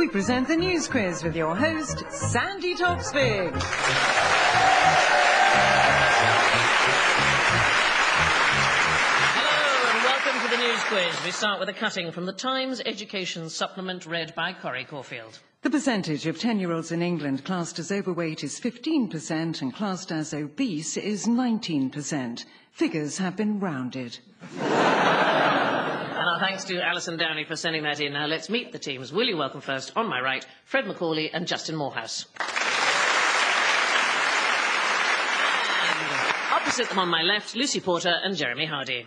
present the News Quiz with your host, Sandy Toksvig. Hello and welcome to the News Quiz. We start with a cutting from the Times Education Supplement read by Corrie Corfield. The percentage of 10-year-olds in England classed as overweight is 15% and classed as obese is 19%. Figures have been rounded. And our thanks to Alison Downey for sending that in. Now let's meet the teams. Will you welcome first, on my right, Fred Macaulay and Justin Moorhouse. And opposite them on my left, Lucy Porter and Jeremy Hardy.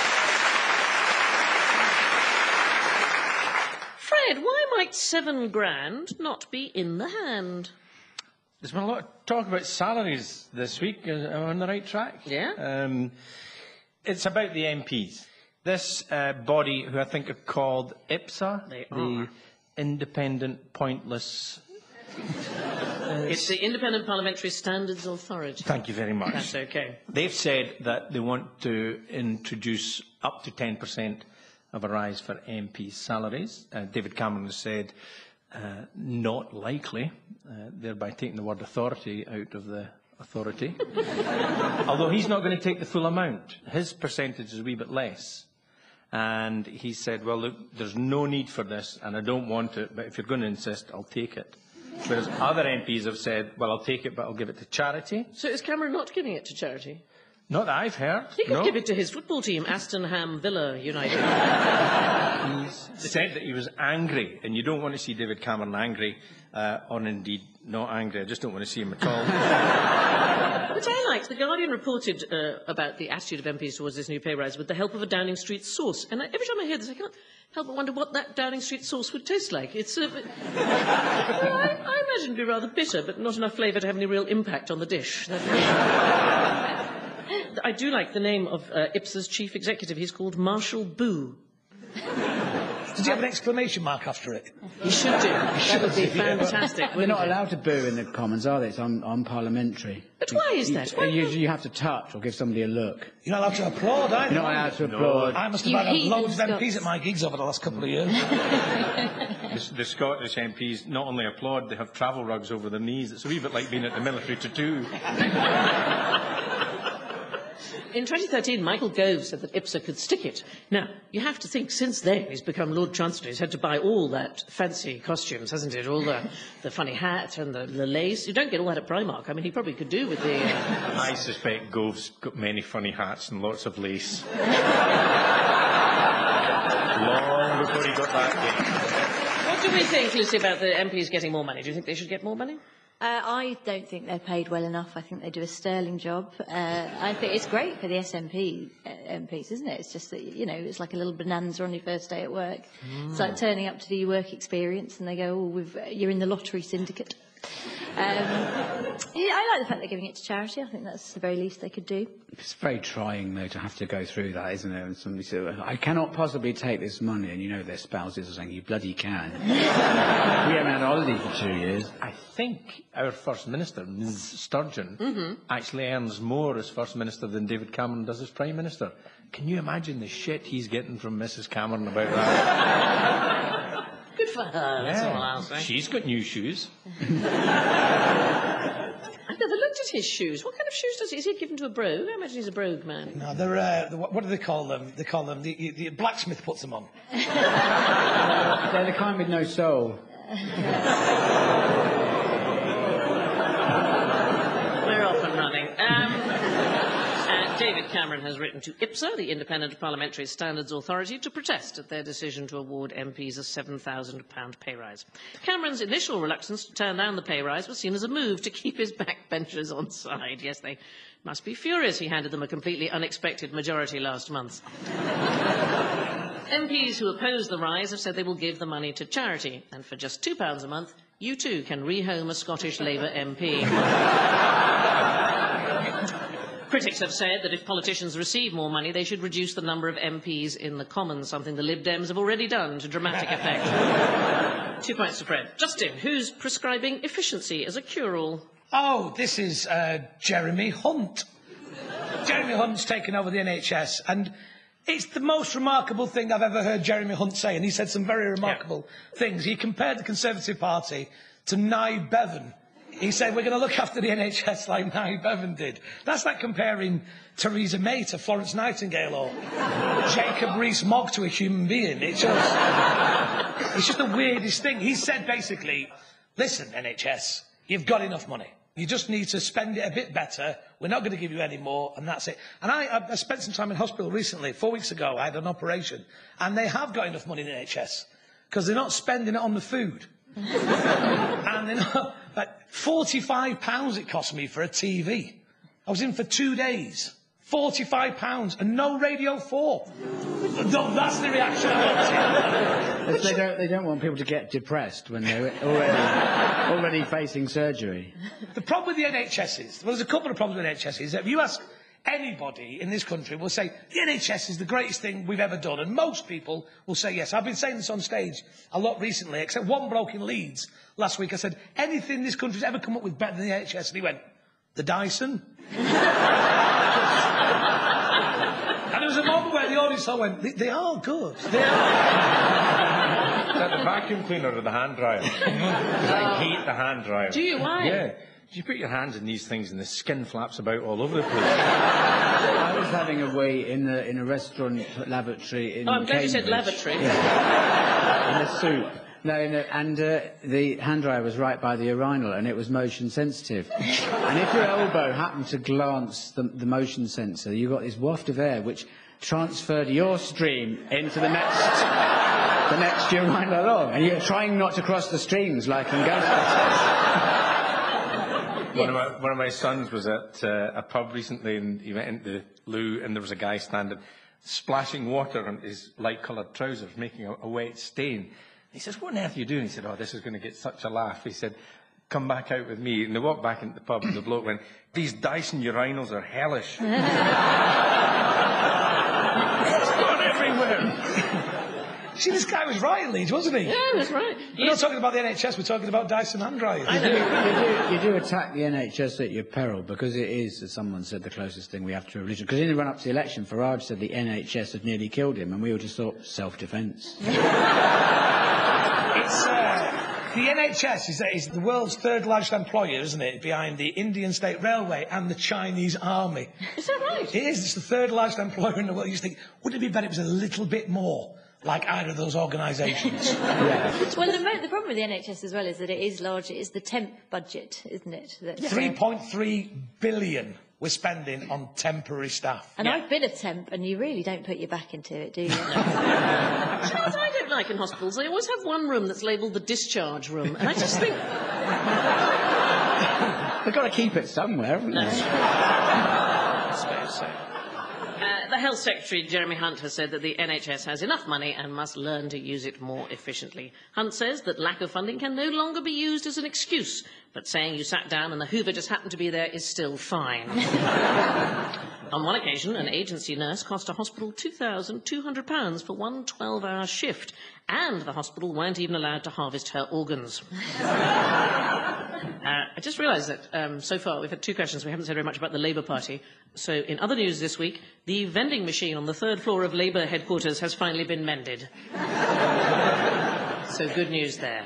Fred, why might £7 not be in the hand? There's been a lot of talk about salaries this week. Am I on the right track? Yeah. It's about the MPs. This body, who I think are called IPSA, the Independent Pointless... It's the Independent Parliamentary Standards Authority. Thank you very much. That's okay. They've said that they want to introduce up to 10% of a rise for MPs' salaries. David Cameron has said not likely, thereby taking the word authority out of the authority. Although he's not going to take the full amount. His percentage is a wee bit less. And he said, well, look, there's no need for this, and I don't want it, but if you're going to insist, I'll take it. Whereas other MPs have said, well, I'll take it, but I'll give it to charity. So is Cameron not giving it to charity? Not that I've heard. He could give it to his football team, Aston Ham Villa United. He said that he was angry, and you don't want to see David Cameron angry, or indeed not angry. I just don't want to see him at all. Which I liked. The Guardian reported about the attitude of MPs towards this new pay rise with the help of a Downing Street source. And every time I hear this, I can't help but wonder what that Downing Street sauce would taste like. It's I imagine it'd be rather bitter, but not enough flavour to have any real impact on the dish. I do like the name of IPSA's chief executive. He's called Marshall Boo. Does he have an exclamation mark after it? He should do. That would be fantastic. They're not allowed to boo in the Commons, are they? It's unparliamentary. But why is that? You have to touch or give somebody a look. You're not allowed to applaud, are you? You're not allowed to applaud. I must have had loads of MPs at my gigs over the last couple of years. The Scottish MPs not only applaud, they have travel rugs over their knees. It's a wee bit like being at the military tattoo. In 2013, Michael Gove said that IPSA could stick it. Now, you have to think, since then, he's become Lord Chancellor. He's had to buy all that fancy costumes, hasn't it? All the funny hat and the lace. You don't get all that at Primark. I mean, he probably could do with the... I suspect Gove's got many funny hats and lots of lace. Long before he got that. What do we think, Lucy, about the MPs getting more money? Do you think they should get more money? I don't think they're paid well enough. I think they do a sterling job. I think it's great for the SNP MPs, isn't it? It's just that, you know, it's like a little bonanza on your first day at work. It's like turning up to do your work experience and they go, oh, you're in the lottery syndicate. Yeah, I like the fact they're giving it to charity. I think that's the very least they could do. It's very trying, though, to have to go through that, isn't it? And somebody says, I cannot possibly take this money, and you know their spouses are saying, you bloody can. We haven't had a holiday for 2 years. I think our First Minister, Ms Sturgeon, actually earns more as First Minister than David Cameron does as Prime Minister. Can you imagine the shit he's getting from Mrs Cameron about that? Good for her, that's all I'll say. She's got new shoes. I've never looked at his shoes. What kind of shoes does he... Is he given to a brogue? I imagine he's a brogue man. No, they're, what do they call them? They call them... The blacksmith puts them on. They're the kind with no soul. We're off and running. David Cameron has written to IPSA, the Independent Parliamentary Standards Authority, to protest at their decision to award MPs a £7,000 pay rise. Cameron's initial reluctance to turn down the pay rise was seen as a move to keep his backbenchers on side. Yes, they must be furious he handed them a completely unexpected majority last month. MPs who oppose the rise have said they will give the money to charity, and for just £2 a month, you too can rehome a Scottish Labour MP. Critics have said that if politicians receive more money, they should reduce the number of MPs in the Commons, something the Lib Dems have already done to dramatic effect. 2 points to Fred. Justin, who's prescribing efficiency as a cure-all? Oh, this is Jeremy Hunt. Jeremy Hunt's taken over the NHS, and It's the most remarkable thing I've ever heard Jeremy Hunt say, and he said some very remarkable things. He compared the Conservative Party to Nye Bevan. He said, we're going to look after the NHS like Nye Bevan did. That's like comparing Theresa May to Florence Nightingale or Jacob Rees-Mogg to a human being. It's just the weirdest thing. He said, basically, listen, NHS, you've got enough money. You just need to spend it a bit better. We're not going to give you any more, and that's it. And I spent some time in hospital recently. 4 weeks ago, I had an operation, and they have got enough money in the NHS because they're not spending it on the food. And they're not, like, £45 it cost me for a TV. I was in for 2 days. £45 and no Radio 4. No, that's the reaction I got. They don't want people to get depressed when they're already facing surgery. The problem with the NHS is, well, there's a couple of problems with the NHS is that if you ask anybody in this country, will say the NHS is the greatest thing we've ever done, and most people will say yes. I've been saying this on stage a lot recently, except one bloke in Leeds last week. I said, anything this country's ever come up with better than the NHS? And he went, the Dyson. And there was a moment where the audience all went, they are good. They are. Is that the vacuum cleaner or the hand dryer? 'Cause I hate the hand dryer. Do you? Why? Yeah. You put your hands in these things and the skin flaps about all over the place. I was having a wee in a restaurant lavatory in I'm glad you said Cambridge. lavatory. Yeah. In a soup. No, and the hand dryer was right by the urinal, and it was motion sensitive. And if your elbow happened to glance the motion sensor, you got this waft of air which transferred your stream into the next urinal along, and you're trying not to cross the streams like in Ghostbusters. One of my sons was at a pub recently, and he went into the loo, and there was a guy standing, splashing water on his light-coloured trousers, making a wet stain. He says, what on earth are you doing? He said, oh, this is going to get such a laugh. He said, come back out with me. And they walked back into the pub, and the bloke went, these Dyson urinals are hellish. It's gone everywhere. See, this guy was right, Leeds, wasn't he? Yeah, that's right. We're not talking about the NHS, we're talking about Dyson hand dryers. You do attack the NHS at your peril, because it is, as someone said, the closest thing we have to a religion. Because in the run-up to the election, Farage said the NHS had nearly killed him, and we all just thought, self-defence. The NHS is the world's third largest employer, isn't it? Behind the Indian State Railway and the Chinese Army. Is that right? It is. It's the third largest employer in the world. You just think, wouldn't it be better if it was a little bit more like either of those organisations? Yeah. Well, the problem with the NHS as well is that it is large. It is the temp budget, isn't it? That's, 3.3 billion we're spending on temporary staff. And I've been a temp, and you really don't put your back into it, do you? Do you know what I don't like in hospitals? They always have one room that's labelled the discharge room, and I just think... They've got to keep it somewhere, haven't they? I suppose so. The Health Secretary, Jeremy Hunt, has said that the NHS has enough money and must learn to use it more efficiently. Hunt says that lack of funding can no longer be used as an excuse, but saying you sat down and the Hoover just happened to be there is still fine. On one occasion, an agency nurse cost a hospital £2,200 for one 12-hour shift, and the hospital weren't even allowed to harvest her organs. I just realised that so far we've had two questions. We haven't said very much about the Labour Party. So in other news this week, the vending machine on the third floor of Labour headquarters has finally been mended. So good news there.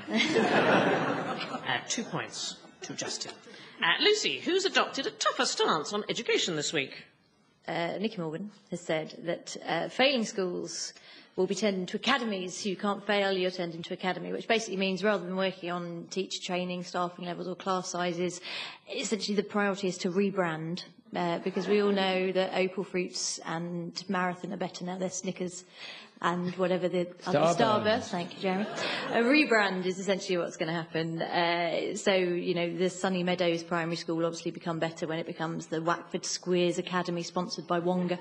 2 points to Justin. Lucy, who's adopted a tougher stance on education this week? Nicky Morgan has said that failing schools will be turned into academies. You can't fail, you're turned into academy, which basically means rather than working on teacher training, staffing levels or class sizes, essentially the priority is to rebrand, because we all know that Opal Fruits and Marathon are better now, they're Snickers and whatever the other Starburst. Thank you, Jeremy. A rebrand is essentially what's going to happen. So, you know, the Sunny Meadows Primary School will obviously become better when it becomes the Wackford Squeers Academy, sponsored by Wonga.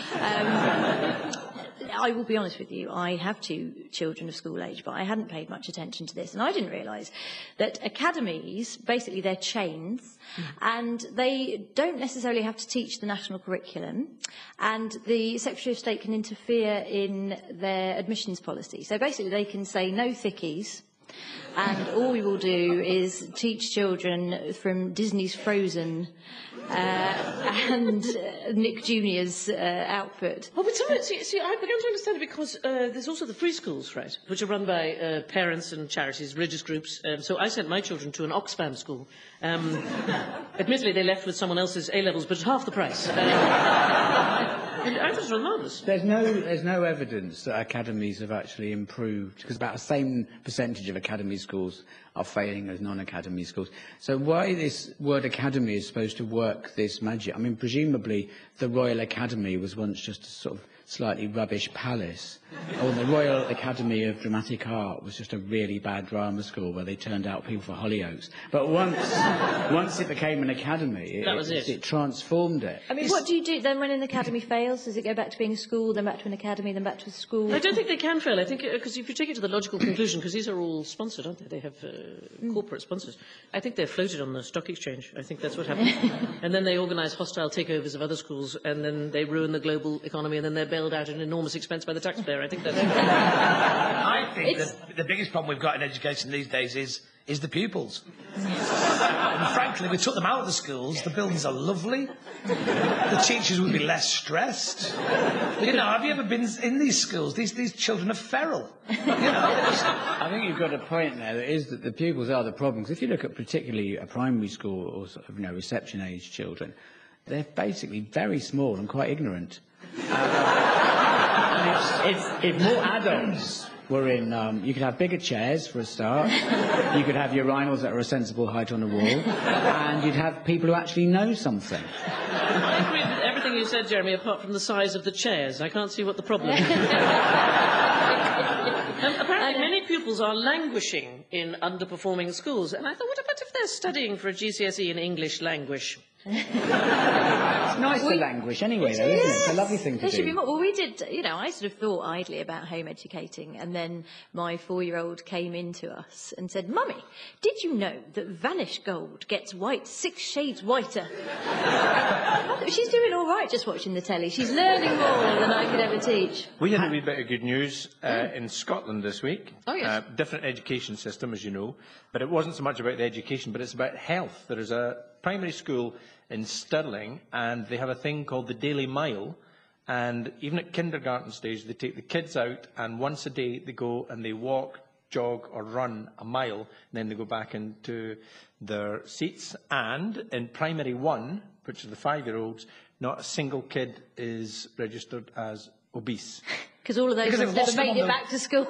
I will be honest with you, I have 2 children of school age, but I hadn't paid much attention to this, and I didn't realise that academies, basically they're chains, and they don't necessarily have to teach the national curriculum, and the Secretary of State can interfere in their admissions policy. So basically they can say no thickies, and all we will do is teach children from Disney's Frozen and Nick Jr.'s output. Oh, but some of it, see, I began to understand it because there's also the free schools, right, which are run by parents and charities, religious groups. So I sent my children to an Oxfam school. Admittedly, they left with someone else's A-levels, but at half the price. And I was marvellous. There's no evidence that academies have actually improved, because about the same percentage of academy schools are failing as non-academy schools. So why this word academy is supposed to work this magic? I mean, presumably the Royal Academy was once just a sort of slightly rubbish palace, or the Royal Academy of Dramatic Art was just a really bad drama school where they turned out people for Hollyoaks. But once it became an academy, it transformed it. I mean, what do you do then when an academy fails? Does it go back to being a school, then back to an academy, then back to a school? I don't think they can fail. I think, because if you take it to the logical conclusion, because these are all sponsored, aren't they? They have corporate sponsors. I think they're floated on the stock exchange. I think that's what happens. And then they organise hostile takeovers of other schools, and then they ruin the global economy, and then they're bailed out at an enormous expense by the taxpayer. I think that's... I think the biggest problem we've got in education these days is the pupils. And frankly, we took them out of the schools. The buildings are lovely. The teachers would be less stressed. You know, have you ever been in these schools? These children are feral. You know, I think you've got a point there. That is that the pupils are the problem. 'Cause if you look at particularly a primary school or sort of, reception age children, they're basically very small and quite ignorant. If more adults were in, you could have bigger chairs for a start, you could have urinals that are a sensible height on the wall, and you'd have people who actually know something. I agree with everything you said, Jeremy, apart from the size of the chairs. I can't see what the problem is. Apparently many pupils are languishing in underperforming schools, and I thought, what about if they're studying for a GCSE in English language? It's nice to languish anyway, though, isn't it? It's a lovely thing to There do. should be more. Well, we did, I sort of thought idly about home educating, and then my 4-year-old came into us and said, "Mummy, did you know that Vanish Gold gets white 6 shades whiter?" She's doing all right just watching the telly. She's learning more than I could ever teach. We had a wee bit of good news in Scotland this week. Oh, yes. Different education system, as you know, but it wasn't so much about the education, but it's about health. There is a primary school in Stirling, and they have a thing called the Daily Mile, and even at kindergarten stage, they take the kids out, and once a day they go and they walk, jog or run a mile, and then they go back into their seats. And in primary 1, which is the 5-year-olds, not a single kid is registered as obese. Because all of those have never made it back to school.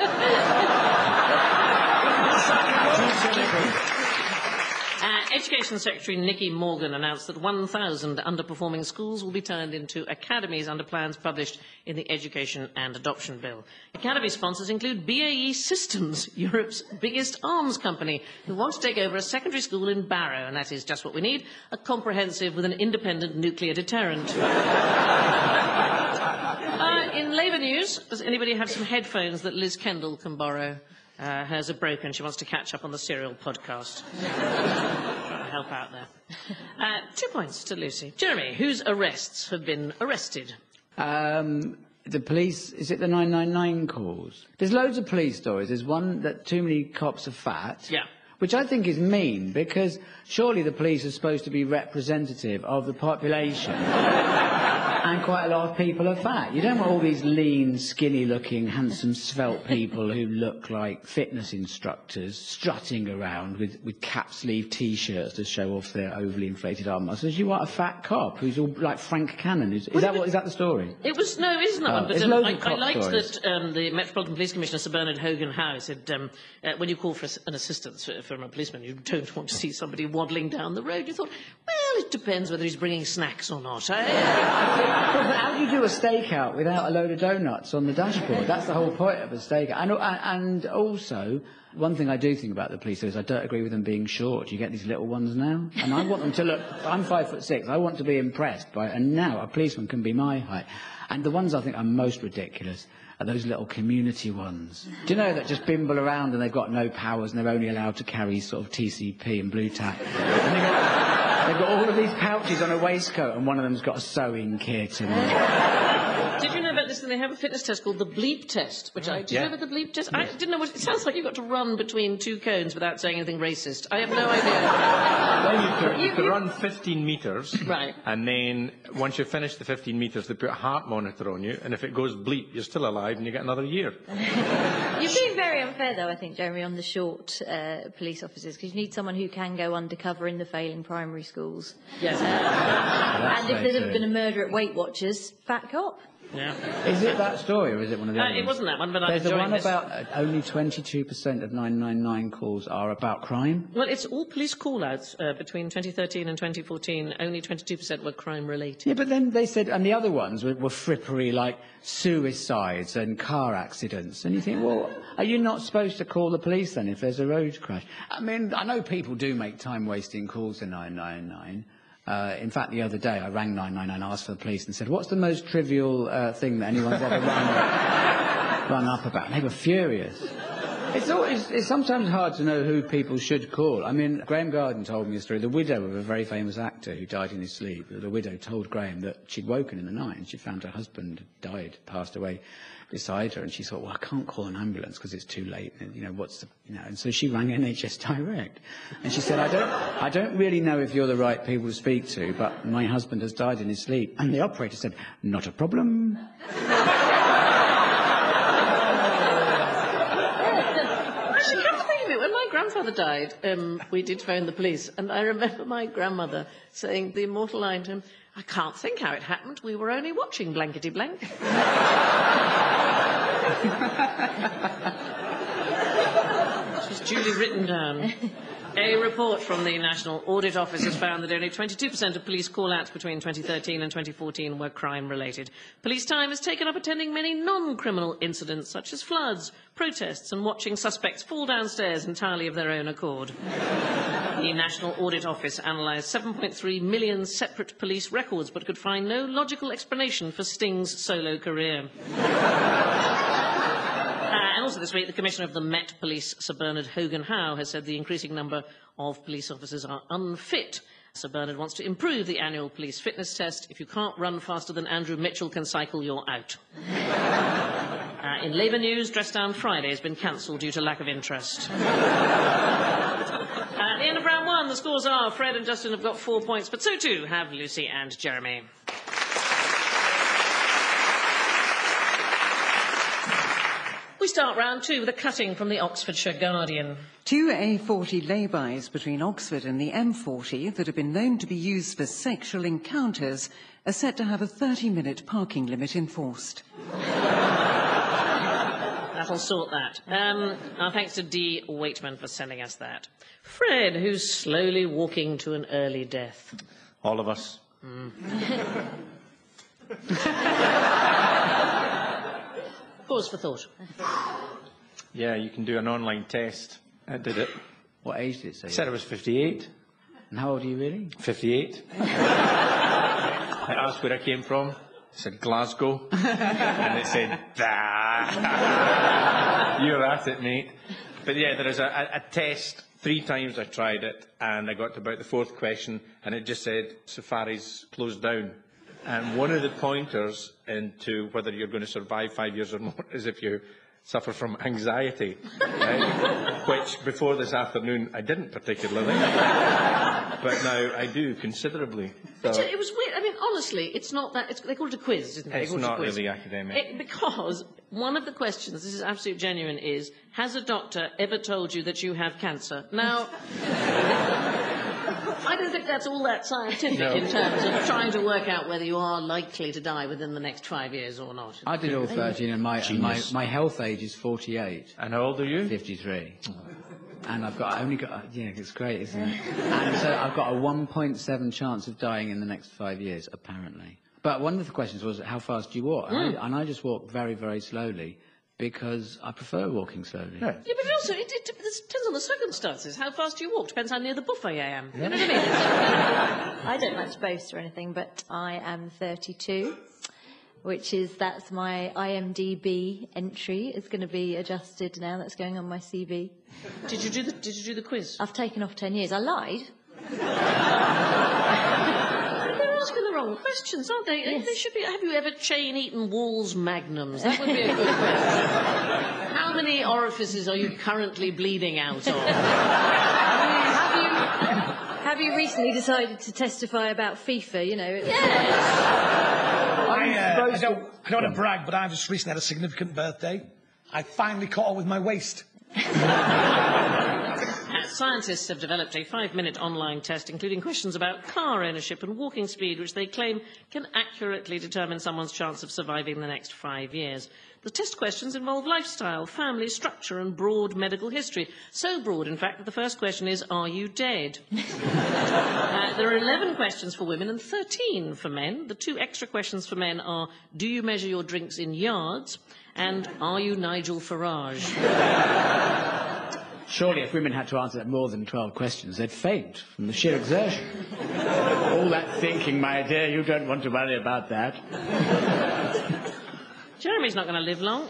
Education Secretary Nicky Morgan announced that 1,000 underperforming schools will be turned into academies under plans published in the Education and Adoption Bill. Academy sponsors include BAE Systems, Europe's biggest arms company, who want to take over a secondary school in Barrow, and that is just what we need, a comprehensive with an independent nuclear deterrent. In Labour news, does anybody have some headphones that Liz Kendall can borrow? Hers are broken. She wants to catch up on the Serial podcast. Trying to help out there. 2 points to Lucy. Jeremy, whose arrests have been arrested? The police, is it the 999 calls? There's loads of police stories. There's one that too many cops are fat. Yeah. Which I think is mean, because surely the police are supposed to be representative of the population. And quite a lot of people are fat. You don't want all these lean, skinny-looking, handsome, svelte people who look like fitness instructors strutting around with cap-sleeve T-shirts to show off their overly inflated arm muscles. You want a fat cop who's all like Frank Cannon. Is that the story? It was no, it isn't that one. But I liked stories. that the Metropolitan Police Commissioner Sir Bernard Hogan Howe said when you call for an assistance from a policeman, you don't want to see somebody waddling down the road. You thought, well, it depends whether he's bringing snacks or not. Well, but how do you do a stakeout without a load of donuts on the dashboard? That's the whole point of a stakeout. And also, one thing I do think about the police is I don't agree with them being short. You get these little ones now, and I want them to look. I'm 5'6". I want to be impressed by, and now a policeman can be my height. And the ones I think are most ridiculous are those little community ones. Do you know that just bimble around and they've got no powers and they're only allowed to carry sort of TCP and blue tack? And they've got all of these pouches on a waistcoat and one of them's got a sewing kit. And Did you know about interesting, they have a fitness test called the bleep test, which do you remember the bleep test? I didn't know it sounds like you've got to run between two cones without saying anything racist. I have no idea. Well, you could run 15 metres, right, and then once you finish the 15 metres, they put a heart monitor on you, and if it goes bleep, you're still alive and you get another year. You're being very unfair, though, I think, Jeremy, on the short police officers, because you need someone who can go undercover in the failing primary schools. Yes. And if there's ever been a murder at Weight Watchers, fat cop. Yeah. Is it that story, or is it one of the other It ones? wasn't that one, but I'm There's the enjoying one this. about only 22% of 999 calls are about crime. Well, it's all police call-outs between 2013 and 2014. Only 22% were crime-related. Yeah, but then they said, and the other ones were frippery, like suicides and car accidents. And you think, well, are you not supposed to call the police then if there's a road crash? I mean, I know people do make time-wasting calls to 999. In fact, the other day, I rang 999, asked for the police, and said, what's the most trivial thing that anyone's ever run up about? And they were furious. It's sometimes hard to know who people should call. I mean, Graham Garden told me a story. The widow of a very famous actor who died in his sleep, the widow told Graham that she'd woken in the night and she found her husband died, passed away beside her, and she thought, well, I can't call an ambulance because it's too late. And, and so she rang NHS Direct, and she said, I don't really know if you're the right people to speak to, but my husband has died in his sleep. And the operator said, not a problem. Actually, come to think of it, when my grandfather died, we did phone the police, and I remember my grandmother saying the immortal line to him, I can't think how it happened. We were only watching blankety blank. She's duly written down. A report from the National Audit Office has found that only 22% of police call-outs between 2013 and 2014 were crime-related. Police time is taken up attending many non-criminal incidents, such as floods, protests and watching suspects fall downstairs entirely of their own accord. The National Audit Office analysed 7.3 million separate police records, but could find no logical explanation for Sting's solo career. And also this week, the Commissioner of the Met Police, Sir Bernard Hogan-Howe, has said the increasing number of police officers are unfit. Sir Bernard wants to improve the annual police fitness test. If you can't run faster than Andrew Mitchell can cycle, you're out. In Labour news, Dress Down Friday has been cancelled due to lack of interest. At the end of round one, the scores are Fred and Justin have got 4 points, but so too have Lucy and Jeremy. We start round two with a cutting from the Oxfordshire Guardian. Two A40 lay-bys between Oxford and the M40 that have been known to be used for sexual encounters are set to have a 30-minute parking limit enforced. That'll sort that. Our thanks to Dee Waitman for sending us that. Fred, who's slowly walking to an early death. All of us. Pause for thought. Yeah, you can do an online test. I did it. What age did it say? It said I was 58. And how old are you really? 58. I asked where I came from. I said Glasgow. And it said, you're at it, mate. But yeah, there is a test. 3 times I tried it, and I got to about the 4th question, and it just said, Safari's closed down. And one of the pointers into whether you're going to survive 5 years or more is if you suffer from anxiety, right? Which, before this afternoon, I didn't particularly. But now I do considerably. So It was weird. I mean, honestly, it's not that... they call it a quiz, isn't it? it's not really academic. Because one of the questions, this is absolute genuine, is, has a doctor ever told you that you have cancer? Now... I don't think that's all that scientific in terms of trying to work out whether you are likely to die within the next 5 years or not. I did all 13, and my health age is 48. And how old are you? 53. And yeah, it's great, isn't it? And so I've got a 1.7 chance of dying in the next 5 years, apparently. But one of the questions was, how fast do you walk? And I just walk very, very slowly, because I prefer walking slowly. Yeah, but also, it depends on the circumstances. How fast you walk depends how near the buffet I am. You know what I mean? I don't like to boast or anything, but I am 32, that's my IMDb entry. It's going to be adjusted now. That's going on my CV. Did you do the quiz? I've taken off 10 years. I lied. There are asking the wrong questions, aren't they? Yes. They should be. Have you ever chain-eaten Wall's Magnums? That would be a good question. How many orifices are you currently bleeding out of? Have you recently decided to testify about FIFA? You know. I don't want to brag, but I just recently had a significant birthday. I finally caught on with my waist. Scientists have developed a 5-minute online test, including questions about car ownership and walking speed, which they claim can accurately determine someone's chance of surviving the next 5 years. The test questions involve lifestyle, family structure and broad medical history. So broad, in fact, that the first question is, are you dead? There are 11 questions for women and 13 for men. The 2 extra questions for men are, do you measure your drinks in yards? And are you Nigel Farage? Surely if women had to answer more than 12 questions, they'd faint from the sheer exertion. All that thinking, my dear, you don't want to worry about that. Jeremy's not going to live long.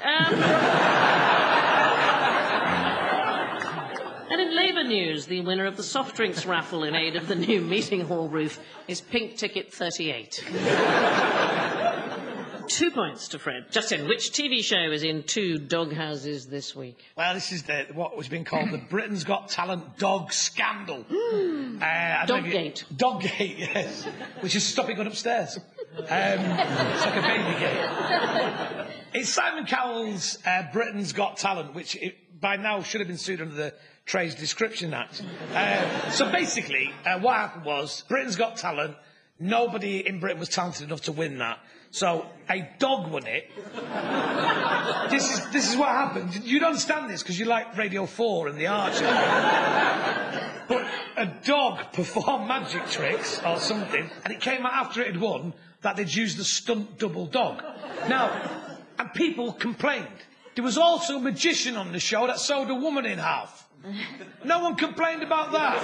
And in Labour news, the winner of the soft drinks raffle in aid of the new meeting hall roof is Pink Ticket 38. 2 points to Fred. Justin, which TV show is in 2 doghouses this week? Well, this is what was being called the Britain's Got Talent dog scandal. Doggate. Doggate, yes. Which is stopping going upstairs. It's like a baby gate. It's Simon Cowell's Britain's Got Talent, which by now should have been sued under the Trade Description Act. So basically, what happened was, Britain's Got Talent, nobody in Britain was talented enough to win that. So a dog won it. This is what happened. You'd understand this because you like Radio 4 and The Archer. But a dog performed magic tricks or something, and it came out after it had won that they'd used the stunt double dog. Now, and people complained. There was also a magician on the show that sewed a woman in half. No one complained about that.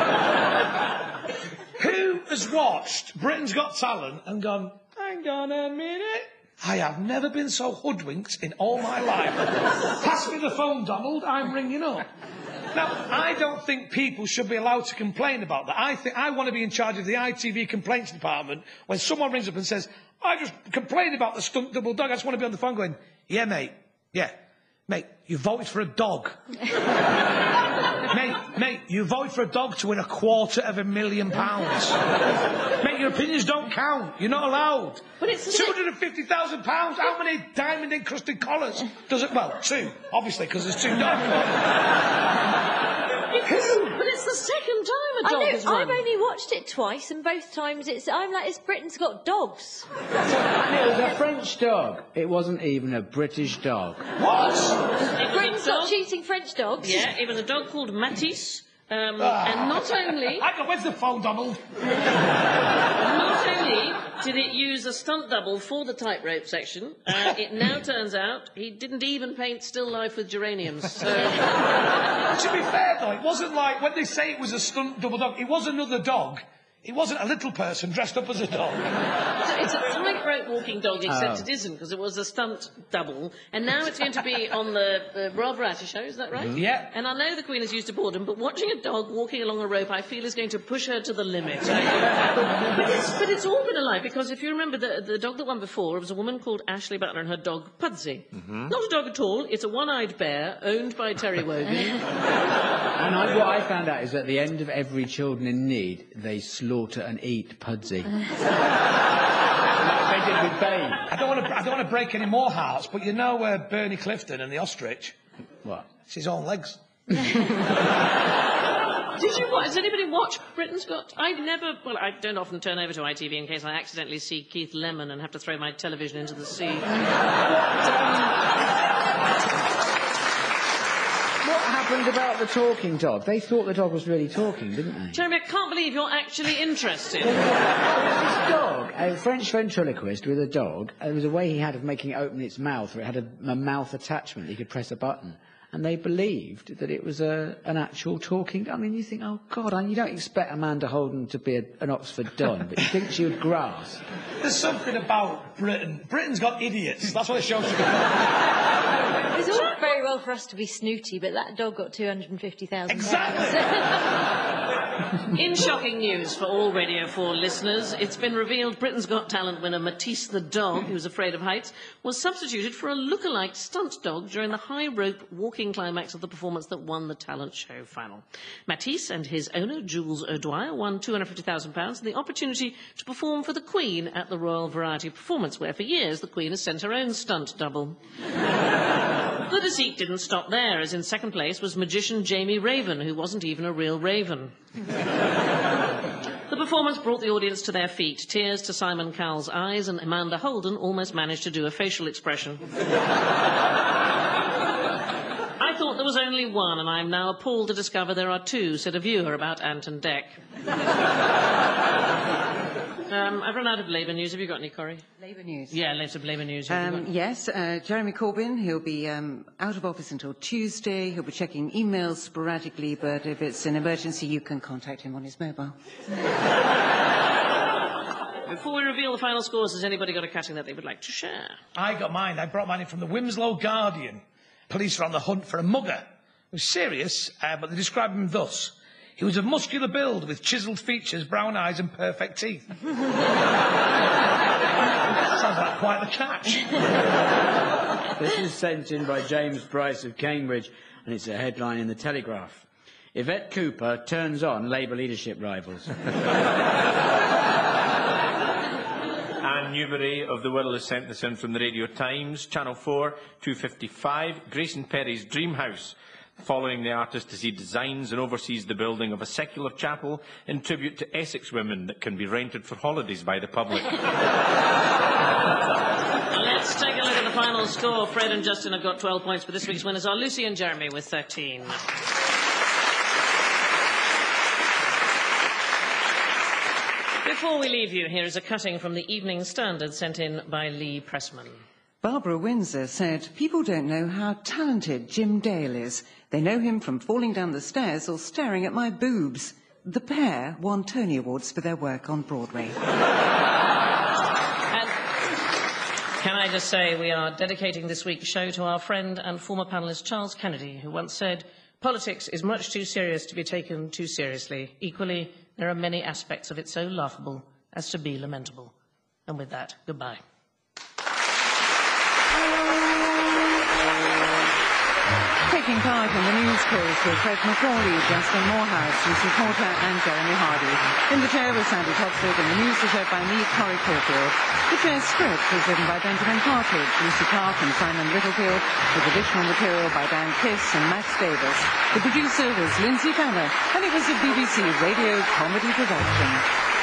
Who has watched Britain's Got Talent and gone, hang on a minute, I have never been so hoodwinked in all my life. Pass me the phone, Donald, I'm ringing up. Now, I don't think people should be allowed to complain about that. I want to be in charge of the ITV complaints department. When someone rings up and says, I just complained about the stunt double dog, I just want to be on the phone going, yeah, mate, yeah. Mate, you voted for a dog. Mate, you voted for a dog to win £250,000. Mate, your opinions don't count. You're not allowed. But it's £250,000. How many diamond-encrusted collars does it? Well, 2, obviously, because there's 2 dogs. But it's the second time a dog has won. I've only watched it twice, and both times it's Britain's Got Dogs. And it was a French dog. It wasn't even a British dog. What? Britain's Got Cheating French Dogs. Yeah, it was a dog called Matisse. And not only... Where's the phone, Donald? Not only did it use a stunt double for the tightrope section, it now turns out he didn't even paint still life with geraniums. So... To be fair, though, it wasn't like, when they say it was a stunt double dog, it was another dog. It wasn't a little person dressed up as a dog. It's a tightrope walking dog, except it isn't, because it was a stunt double. And now it's going to be on the Royal Variety Show, is that right? Yeah. And I know the Queen is used to boredom, but watching a dog walking along a rope, I feel is going to push her to the limit. But it's all been a lie, because if you remember the dog that won before, it was a woman called Ashley Butler and her dog Pudsey. Not a dog at all, it's a one-eyed bear owned by Terry Wogan. And what I found out is at the end of every Children in Need, they slaughter and eat Pudsey. Like they did with Babe. I don't want to break any more hearts, but you know Bernie Clifton and the ostrich? What? It's his own legs. Did you watch? Has anybody watched Britain's Got... I don't often turn over to ITV in case I accidentally see Keith Lemon and have to throw my television into the sea. What happened about the talking dog? They thought the dog was really talking, didn't they? Jeremy, I can't believe you're actually interested. This dog, a French ventriloquist with a dog, there was a way he had of making it open its mouth, or it had a mouth attachment, he could press a button. And they believed that it was an actual talking... I mean, you think, oh, God, you don't expect Amanda Holden to be an Oxford Don, but you think she would grasp. There's something about Britain. Britain's got idiots. That's what the show should be called. It's all very well for us to be snooty, but that dog got £250,000. Exactly. In shocking news for all Radio 4 listeners, it's been revealed Britain's Got Talent winner Matisse the dog, who's afraid of heights, was substituted for a lookalike stunt dog during the high rope walking climax of the performance that won the talent show final. Matisse and his owner, Jules O'Dwyer, won £250,000 and the opportunity to perform for the Queen at the Royal Variety Performance, where for years the Queen has sent her own stunt double. The deceit didn't stop there, as in second place was magician Jamie Raven, who wasn't even a real raven. The performance brought the audience to their feet, tears to Simon Cowell's eyes, and Amanda Holden almost managed to do a facial expression. I thought there was only one, and I'm now appalled to discover there are two, said a viewer about Ant and Dec. I've run out of Labour news. Have you got any, Corrie? Labour news. Yeah, lots of Labour news. Yes, Jeremy Corbyn, he'll be out of office until Tuesday. He'll be checking emails sporadically, but if it's an emergency, you can contact him on his mobile. Before we reveal the final scores, has anybody got a cutting that they would like to share? I got mine. I brought mine in from the Wilmslow Guardian. Police are on the hunt for a mugger. It was serious, but they describe him thus. He was of muscular build with chiselled features, brown eyes and perfect teeth. Sounds like quite the catch. This is sent in by James Bryce of Cambridge, and it's a headline in the Telegraph. Yvette Cooper turns on Labour leadership rivals. Anne Newbury of the Wirral has sent this in from the Radio Times. Channel 4, 2:55. Grayson Perry's dream house. Following the artist as he designs and oversees the building of a secular chapel in tribute to Essex women that can be rented for holidays by the public. Let's take a look at the final score. Fred and Justin have got 12 points, but this week's winners are Lucy and Jeremy with 13. Before we leave you, here is a cutting from the Evening Standard sent in by Lee Pressman. Barbara Windsor said, "People don't know how talented Jim Dale is. They know him from falling down the stairs or staring at my boobs." The pair won Tony Awards for their work on Broadway. And can I just say we are dedicating this week's show to our friend and former panellist Charles Kennedy, who once said, "Politics is much too serious to be taken too seriously. Equally, there are many aspects of it so laughable as to be lamentable." And with that, goodbye. Taking part in the news quiz were Fred McCauley, Justin Morehouse, Lucy Porter and Jeremy Hardy. In the chair was Sandy Toxic and the news was read by me, Corrie Corfield. The chair's script was written by Benjamin Partridge, Lucy Clark and Simon Littlefield, with additional material by Dan Kiss and Max Davis. The producer was Lindsay Fenner, and it was a BBC Radio comedy production.